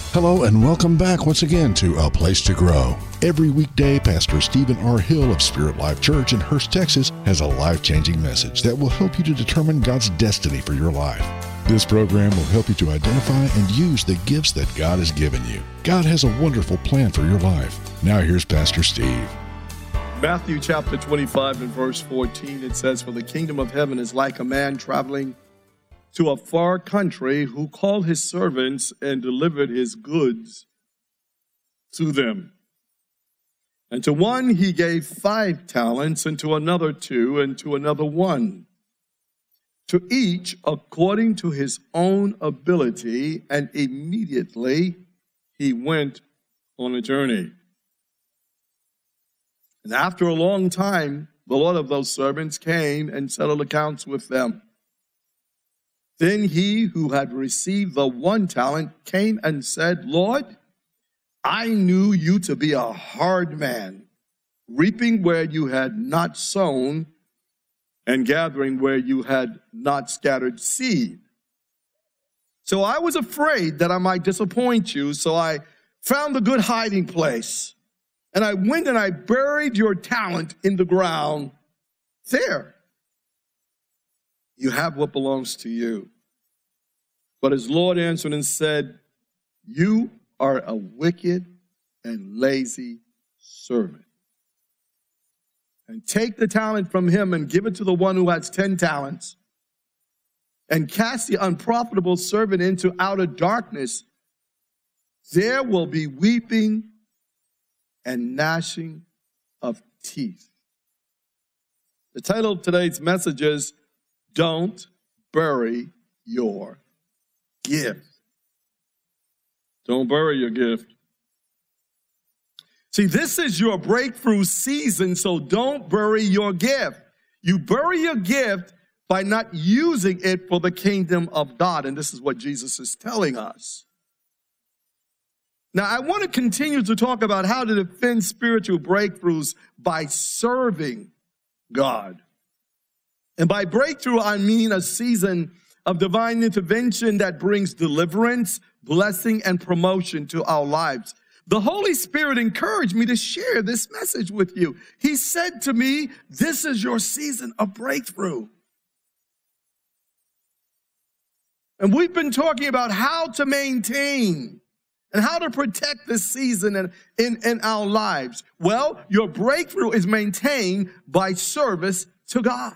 Hello and welcome back once again to A Place to Grow. Every weekday, Pastor Stephen R. Hill of Spirit Life Church in Hurst, Texas, has a life-changing message that will help you to determine God's destiny for your life. This program will help you to identify and use the gifts that God has given you. God has a wonderful plan for your life. Now here's Pastor Steve. Matthew chapter 25 and verse 14, it says, "For the kingdom of heaven is like a man traveling to a far country who called his servants and delivered his goods to them. And to one he gave 5 talents, and to another 2, and to another 1. To each according to his own ability, and immediately he went on a journey. And after a long time, the Lord of those servants came and settled accounts with them. Then he who had received the 1 talent came and said, Lord, I knew you to be a hard man, reaping where you had not sown and gathering where you had not scattered seed. So I was afraid that I might disappoint you, so I found a good hiding place. And I went and I buried your talent in the ground. There, you have what belongs to you. But his Lord answered and said, you are a wicked and lazy servant. And take the talent from him and give it to the one who has 10 talents. And cast the unprofitable servant into outer darkness. There will be weeping and gnashing of teeth." The title of today's message is, Don't Bury Your Gift. Don't bury your gift. See, this is your breakthrough season, so don't bury your gift. You bury your gift by not using it for the kingdom of God, and this is what Jesus is telling us. Now, I want to continue to talk about how to defend spiritual breakthroughs by serving God. And by breakthrough, I mean a season of divine intervention that brings deliverance, blessing, and promotion to our lives. The Holy Spirit encouraged me to share this message with you. He said to me, this is your season of breakthrough. And we've been talking about how to maintain and how to protect this season in our lives. Well, your breakthrough is maintained by service to God.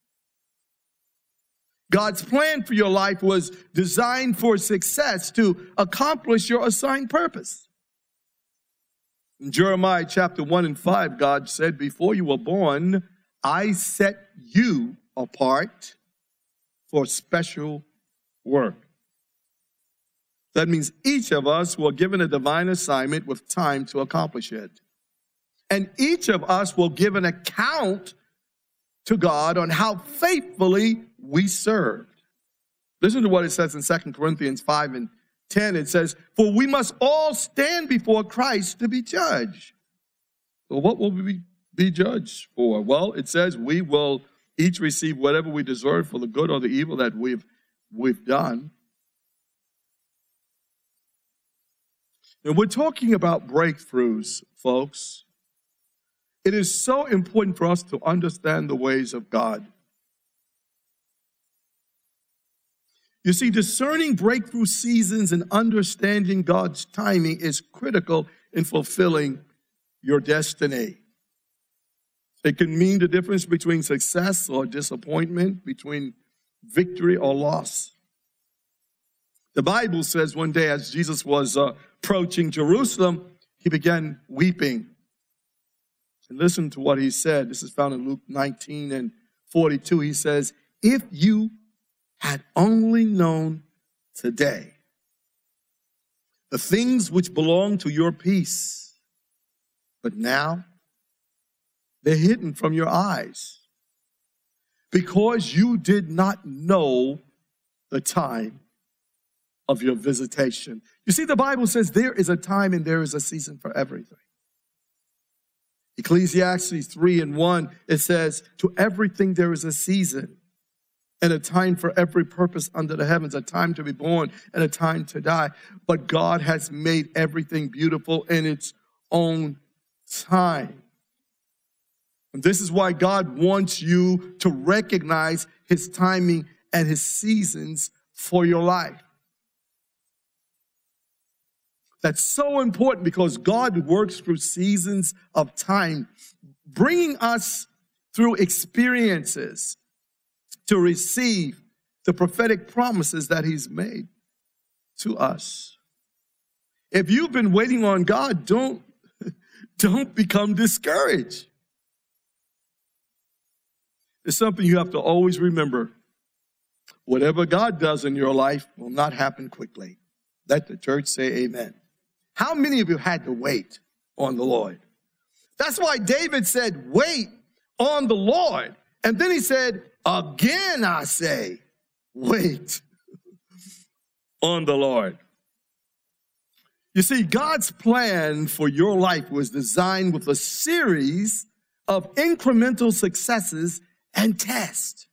God's plan for your life was designed for success to accomplish your assigned purpose. In Jeremiah chapter 1 and 5, God said, before you were born, I set you apart for special work. That means each of us were given a divine assignment with time to accomplish it. And each of us will give an account to God on how faithfully we served. Listen to what it says in 2 Corinthians 5 and 10. It says, for we must all stand before Christ to be judged. So what will we be judged for? Well, it says we will each receive whatever we deserve for the good or the evil that we've done. And we're talking about breakthroughs, folks. It is so important for us to understand the ways of God. You see, discerning breakthrough seasons and understanding God's timing is critical in fulfilling your destiny. It can mean the difference between success or disappointment, between victory or loss. The Bible says one day as Jesus was approaching Jerusalem, he began weeping. And listen to what he said. This is found in Luke 19 and 42. He says, if you had only known today the things which belong to your peace, but now they're hidden from your eyes because you did not know the time of your visitation. You see, the Bible says there is a time and there is a season for everything. Ecclesiastes 3 and 1, it says, to everything there is a season and a time for every purpose under the heavens, a time to be born and a time to die. But God has made everything beautiful in its own time. And this is why God wants you to recognize his timing and his seasons for your life. That's so important because God works through seasons of time, bringing us through experiences to receive the prophetic promises that he's made to us. If you've been waiting on God, don't become discouraged. It's something you have to always remember. Whatever God does in your life will not happen quickly. Let the church say amen. How many of you had to wait on the Lord? That's why David said, wait on the Lord. And then he said, again I say, wait on the Lord. You see, God's plan for your life was designed with a series of incremental successes and tests.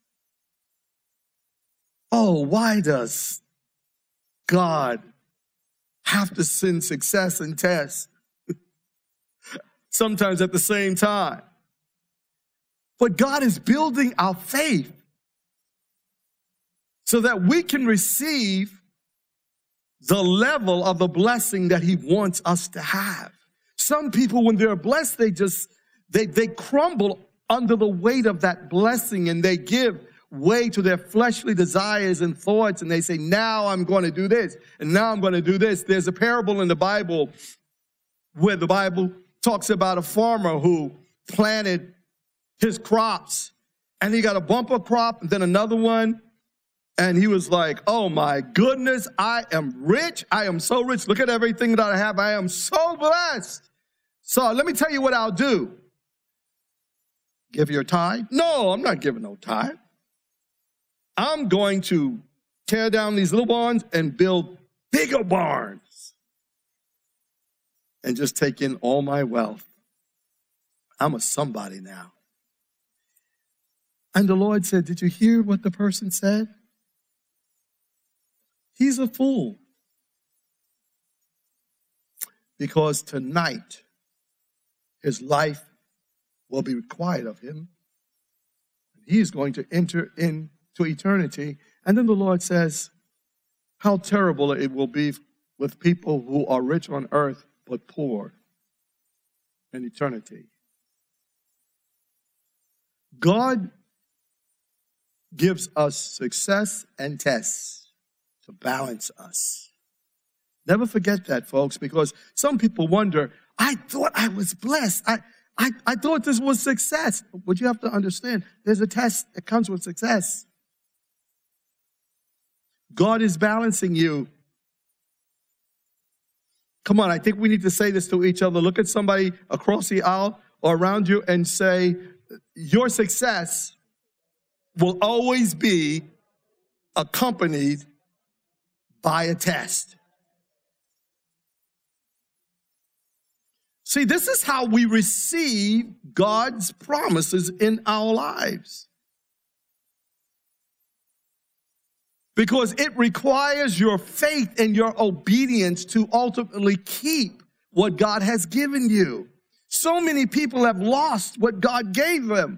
Oh, why does God have to send success and tests sometimes at the same time? But God is building our faith so that we can receive the level of the blessing that he wants us to have. Some people, when they're blessed, they crumble under the weight of that blessing, and they give way to their fleshly desires and thoughts, and they say, now I'm going to do this, and now I'm going to do this. There's a parable in the Bible where the Bible talks about a farmer who planted his crops, and he got a bumper crop and then another one, and he was like, oh my goodness, I am rich. I am so rich. Look at everything that I have. I am so blessed. So let me tell you what I'll do. Give your tithe? No, I'm not giving no tithe. I'm going to tear down these little barns and build bigger barns and just take in all my wealth. I'm a somebody now. And the Lord said, did you hear what the person said? He's a fool. Because tonight, his life will be required of him. He is going to enter into eternity. And then the Lord says, how terrible it will be with people who are rich on earth but poor in eternity. God gives us success and tests to balance us. Never forget that, folks, because some people wonder, I thought I was blessed. I thought this was success. But you have to understand, there's a test that comes with success. God is balancing you. Come on, I think we need to say this to each other. Look at somebody across the aisle or around you and say, your success will always be accompanied by a test. See, this is how we receive God's promises in our lives. Because it requires your faith and your obedience to ultimately keep what God has given you. So many people have lost what God gave them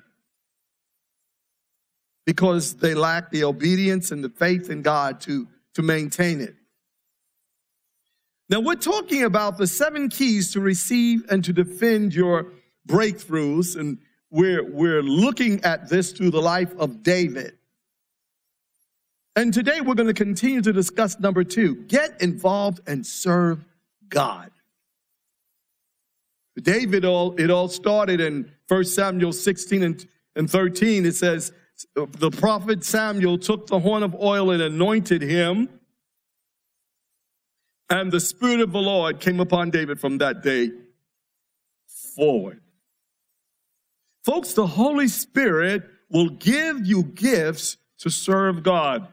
because they lack the obedience and the faith in God to maintain it. Now, we're talking about the 7 keys to receive and to defend your breakthroughs, and we're looking at this through the life of David. And today we're going to continue to discuss number 2, get involved and serve God. David, it all started in 1 Samuel 16 and 13. It says, the prophet Samuel took the horn of oil and anointed him, and the Spirit of the Lord came upon David from that day forward. Folks, the Holy Spirit will give you gifts to serve God.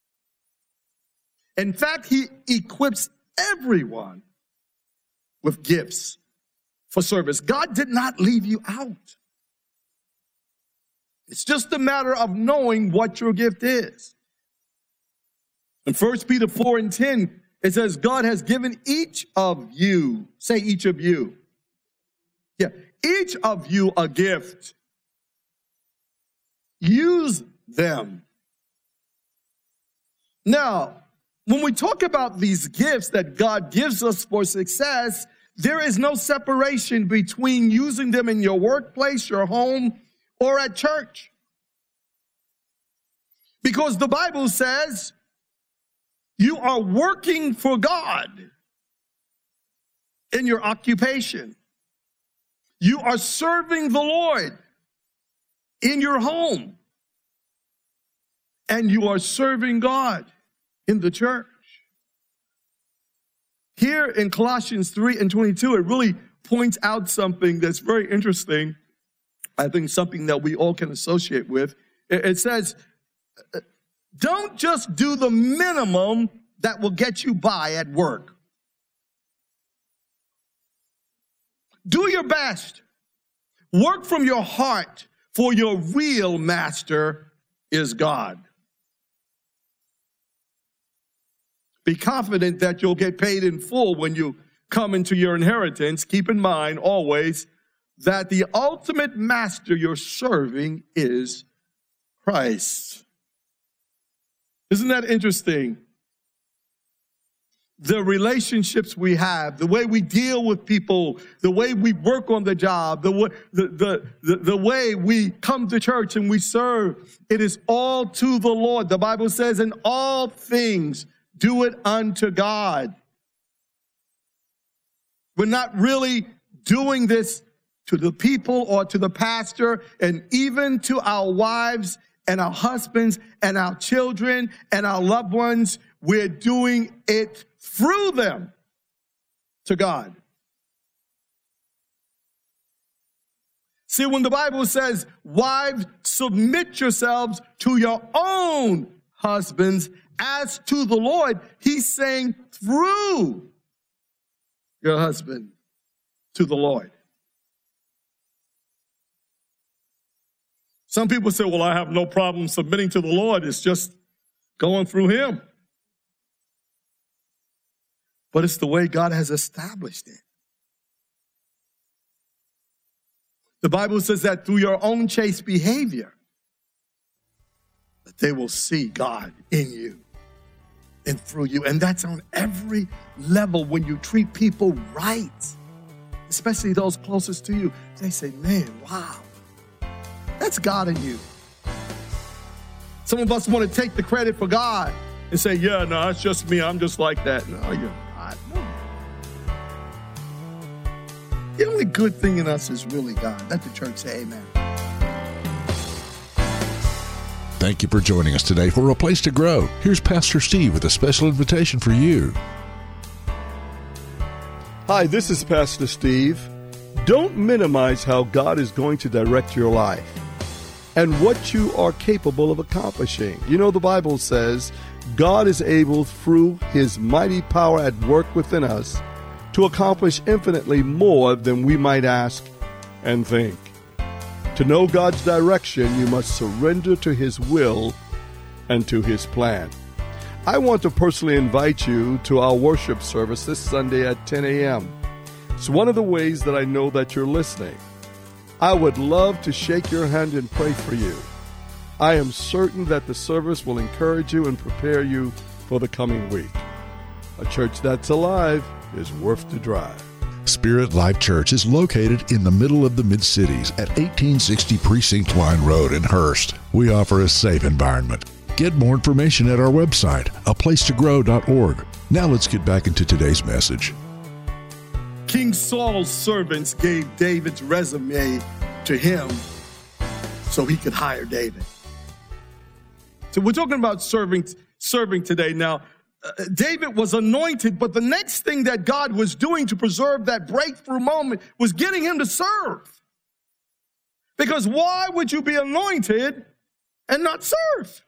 In fact, he equips everyone with gifts for service. God did not leave you out. It's just a matter of knowing what your gift is. In 1 Peter 4:10, it says, God has given each of you, say each of you. Yeah, each of you a gift. Use them. Now, when we talk about these gifts that God gives us for success, there is no separation between using them in your workplace, your home, or at church. Because the Bible says you are working for God in your occupation. You are serving the Lord in your home. And you are serving God in the church. Here in Colossians 3:22, it really points out something that's very interesting. I think something that we all can associate with. It says, don't just do the minimum that will get you by at work. Do your best. Work from your heart, for your real master is God. Be confident that you'll get paid in full when you come into your inheritance. Keep in mind always that the ultimate master you're serving is Christ. Isn't that interesting? The relationships we have, the way we deal with people, the way we work on the job, the way we come to church and we serve, it is all to the Lord. The Bible says, in all things, do it unto God. We're not really doing this to the people or to the pastor, and even to our wives and our husbands and our children and our loved ones. We're doing it through them to God. See, when the Bible says, wives, submit yourselves to your own husbands as to the Lord, he's saying through your husband to the Lord. Some people say, well, I have no problem submitting to the Lord. It's just going through him. But it's the way God has established it. The Bible says that through your own chaste behavior, that they will see God in you and through you. And that's on every level. When you treat people right, especially those closest to you, they say, man, wow, that's God in you. Some of us want to take the credit for God and say, yeah, no, it's just me. I'm just like that. No, you're not. No. The only good thing in us is really God. Let the church say amen. Thank you for joining us today for A Place to Grow. Here's Pastor Steve with a special invitation for you. Hi, this is Pastor Steve. Don't minimize how God is going to direct your life and what you are capable of accomplishing. You know, the Bible says God is able, through his mighty power at work within us, to accomplish infinitely more than we might ask and think. To know God's direction, you must surrender to his will and to his plan. I want to personally invite you to our worship service this Sunday at 10 a.m. It's one of the ways that I know that you're listening. I would love to shake your hand and pray for you. I am certain that the service will encourage you and prepare you for the coming week. A church that's alive is worth the drive. Spirit Life Church is located in the middle of the Mid-Cities at 1860 Precinct Line Road in Hurst. We offer a safe environment. Get more information at our website, aplacetogrow.org. Now let's get back into today's message. King Saul's servants gave David's resume to him so he could hire David. So we're talking about serving today. Now, David was anointed, but the next thing that God was doing to preserve that breakthrough moment was getting him to serve. Because why would you be anointed and not serve?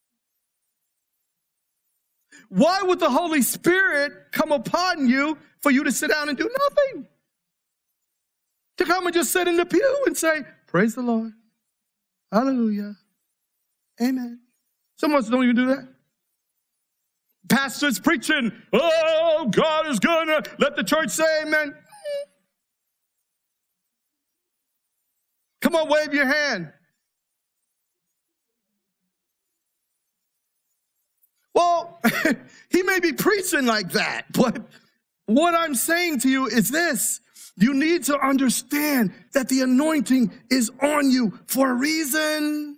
Why would the Holy Spirit come upon you for you to sit down and do nothing? To come and just sit in the pew and say, praise the Lord. Hallelujah. Amen. Some of us don't even do that. Pastor's preaching, oh, God is going to let the church say amen. Come on, wave your hand. Well, he may be preaching like that, but what I'm saying to you is this. You need to understand that the anointing is on you for a reason.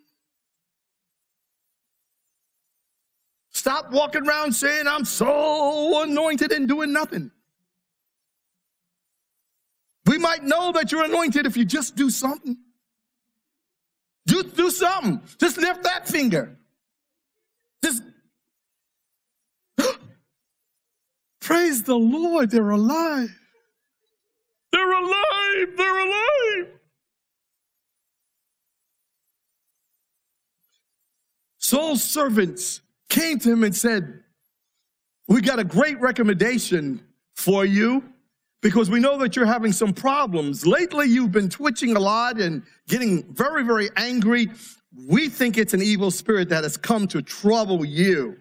Stop walking around saying, I'm so anointed and doing nothing. We might know that you're anointed if you just do something. Just do something. Just lift that finger. Just praise the Lord, they're alive. They're alive. They're alive. Saul's servants came to him and said, we got a great recommendation for you because we know that you're having some problems. Lately, you've been twitching a lot and getting very, very angry. We think it's an evil spirit that has come to trouble you.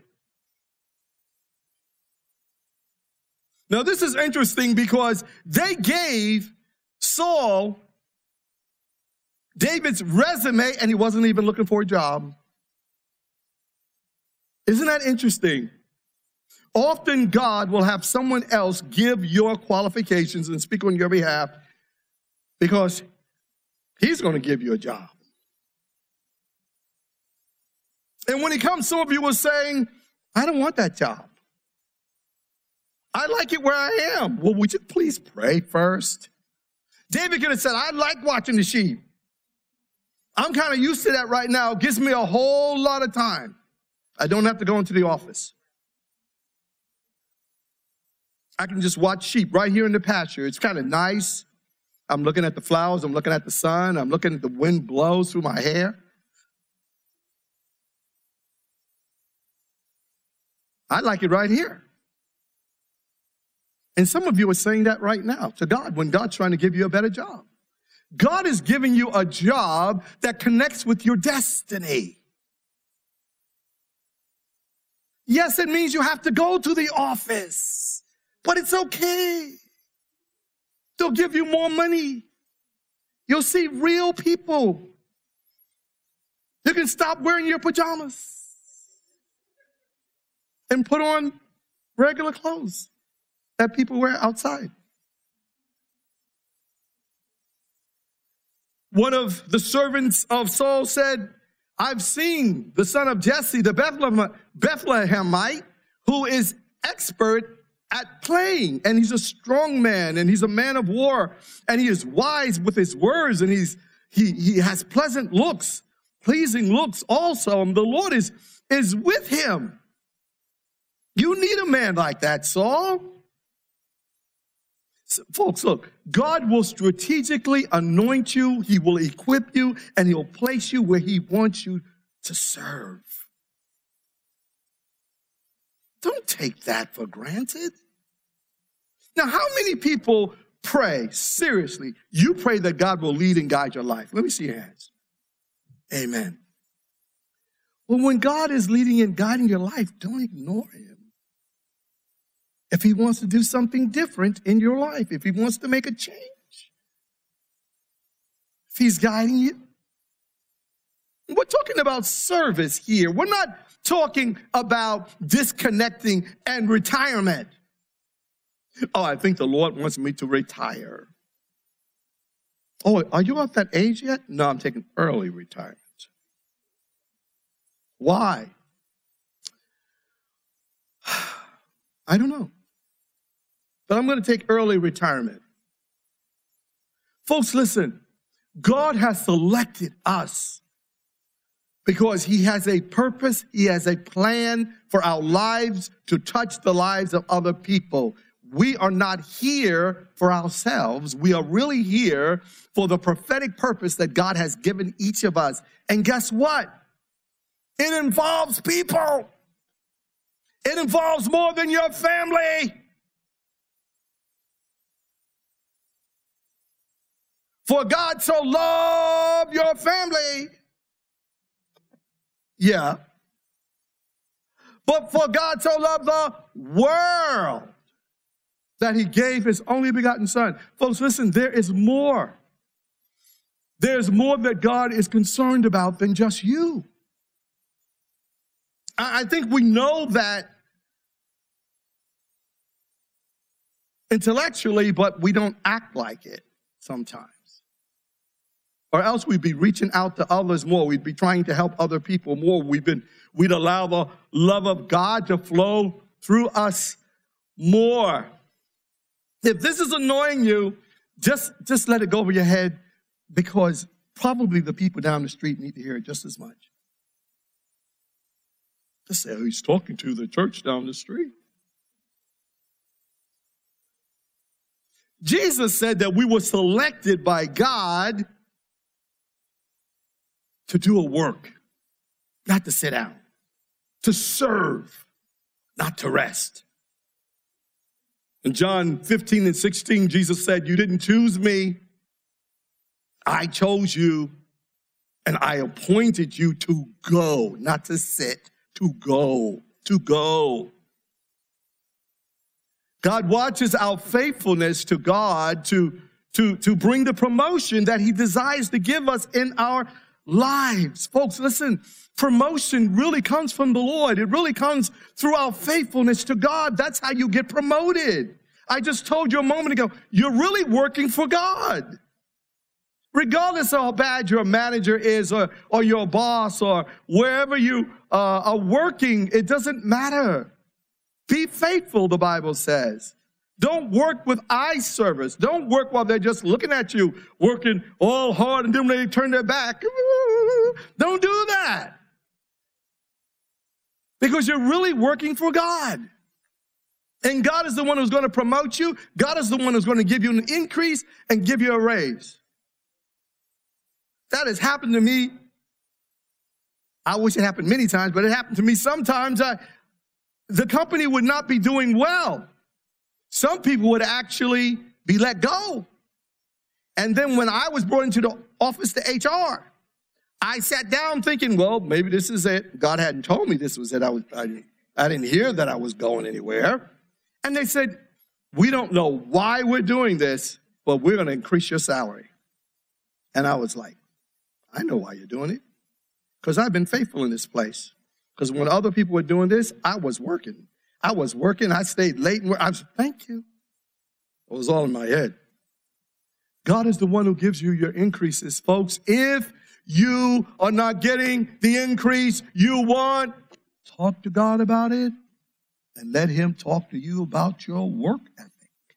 Now, this is interesting because they gave Saul David's resume and he wasn't even looking for a job. Isn't that interesting? Often God will have someone else give your qualifications and speak on your behalf because he's going to give you a job. And when he comes, some of you were saying, I don't want that job. I like it where I am. Well, would you please pray first? David could have said, I like watching the sheep. I'm kind of used to that right now. It gives me a whole lot of time. I don't have to go into the office. I can just watch sheep right here in the pasture. It's kind of nice. I'm looking at the flowers. I'm looking at the sun. I'm looking at the wind blows through my hair. I like it right here. And some of you are saying that right now to God when God's trying to give you a better job. God is giving you a job that connects with your destiny. Yes, it means you have to go to the office, but it's okay. They'll give you more money. You'll see real people. You can stop wearing your pajamas and put on regular clothes that people wear outside. One of the servants of Saul said, I've seen the son of Jesse, the Bethlehemite, who is expert at playing, and he's a strong man, and he's a man of war, and he is wise with his words, and he has pleasant looks, pleasing looks also, and the Lord is with him. You need a man like that, Saul. Folks, look, God will strategically anoint you, he will equip you, and he'll place you where he wants you to serve. Don't take that for granted. Now, how many people pray, seriously, you pray that God will lead and guide your life? Let me see your hands. Amen. Well, when God is leading and guiding your life, don't ignore him. If he wants to do something different in your life, if he wants to make a change, if he's guiding you. We're talking about service here. We're not talking about disconnecting and retirement. Oh, I think the Lord wants me to retire. Oh, are you at that age yet? No, I'm taking early retirement. Why? I don't know. But I'm going to take early retirement. Folks, listen. God has selected us because he has a purpose. He has a plan for our lives to touch the lives of other people. We are not here for ourselves. We are really here for the prophetic purpose that God has given each of us. And guess what? It involves people. It involves more than your family. For God so loved your family Yeah. But for God so loved the world that he gave his only begotten son. Folks, listen, there is more. There's more that God is concerned about than just you. I think we know that intellectually, but we don't act like it sometimes. Or else we'd be reaching out to others more. We'd be trying to help other people more. We'd allow the love of God to flow through us more. If this is annoying you, just let it go over your head, because probably the people down the street need to hear it just as much. Just say, oh, he's talking to the church down the street. Jesus said that we were selected by God to do a work, not to sit down, to serve, not to rest. In John 15 and 16, Jesus said, you didn't choose me. I chose you, and I appointed you to go, not to sit, to go. God watches our faithfulness to God to bring the promotion that he desires to give us in our lives. Folks, listen, promotion really comes from the Lord. It really comes through our faithfulness to God. That's how you get promoted. I just told you a moment ago, you're really working for God. Regardless of how bad your manager is or your boss or wherever you are working, it doesn't matter. Be faithful, the Bible says. Don't work with eye service. Don't work while they're just looking at you, working all hard, and then when they turn their back, don't do that. Because you're really working for God. And God is the one who's going to promote you. God is the one who's going to give you an increase and give you a raise. That has happened to me. I wish it happened many times, but it happened to me sometimes. The company would not be doing well. Some people would actually be let go. And then when I was brought into the office to HR, I sat down thinking, well, maybe this is it. God hadn't told me this was it. I didn't hear that I was going anywhere. And they said, we don't know why we're doing this, but we're going to increase your salary. And I was like, I know why you're doing it. Because I've been faithful in this place. Because when other people were doing this, I was working. I stayed late. Thank you. It was all in my head. God is the one who gives you your increases, folks. If you are not getting the increase you want, talk to God about it and let him talk to you about your work ethic.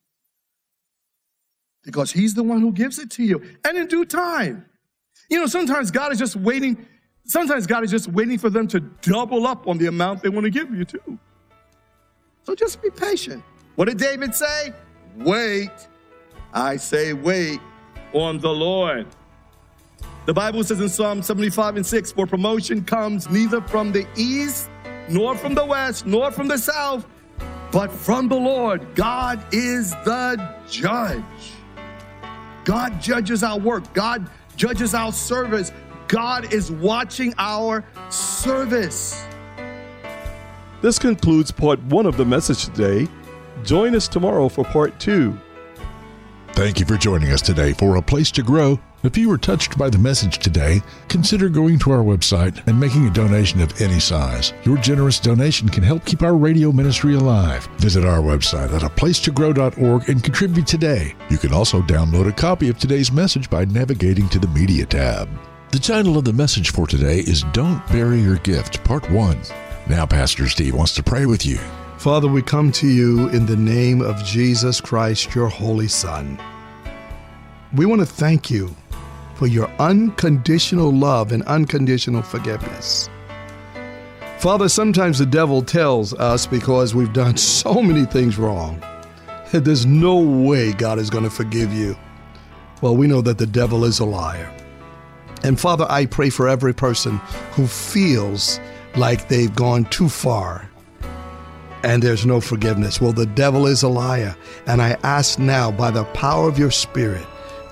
Because he's the one who gives it to you. And in due time. You know, sometimes God is just waiting. Sometimes God is just waiting for them to double up on the amount they want to give you too. So just be patient. What did David say? Wait. I say wait on the Lord. The Bible says in Psalm 75:6, for promotion comes neither from the east, nor from the west, nor from the south, but from the Lord. God is the judge. God judges our work. God judges our service. God is watching our service. This concludes part 1 of the message today. Join us tomorrow for part 2. Thank you for joining us today for A Place to Grow. If you were touched by the message today, consider going to our website and making a donation of any size. Your generous donation can help keep our radio ministry alive. Visit our website at aplacetogrow.org and contribute today. You can also download a copy of today's message by navigating to the Media tab. The title of the message for today is Don't Bury Your Gift, Part 1. Now Pastor Steve wants to pray with you. Father, we come to you in the name of Jesus Christ, your Holy Son. We want to thank you for your unconditional love and unconditional forgiveness. Father, sometimes the devil tells us because we've done so many things wrong, that there's no way God is going to forgive you. Well, we know that the devil is a liar. And Father, I pray for every person who feels like they've gone too far and there's no forgiveness. Well, the devil is a liar. And I ask now by the power of your Spirit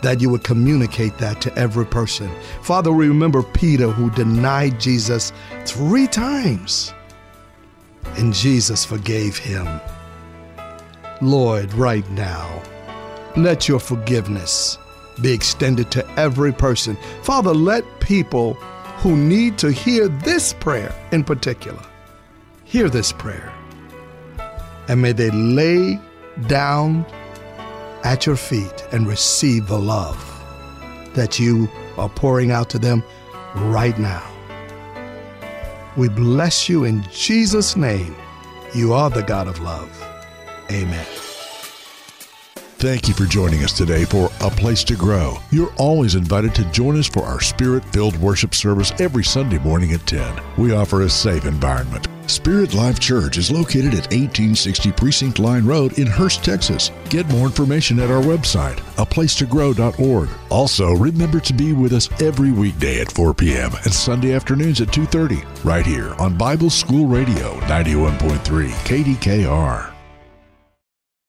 that you would communicate that to every person. Father, we remember Peter, who denied Jesus 3 times, and Jesus forgave him. Lord, right now, let your forgiveness be extended to every person. Father, let people who need to hear this prayer in particular hear this prayer, and may they lay down at your feet and receive the love that you are pouring out to them right now. We bless you in Jesus' name. You are the God of love. Amen. Thank you for joining us today for A Place to Grow. You're always invited to join us for our Spirit-filled worship service every Sunday morning at 10. We offer a safe environment. Spirit Life Church is located at 1860 Precinct Line Road in Hurst, Texas. Get more information at our website, aplacetogrow.org. Also, remember to be with us every weekday at 4 p.m. and Sunday afternoons at 2:30, right here on Bible School Radio 91.3 KDKR.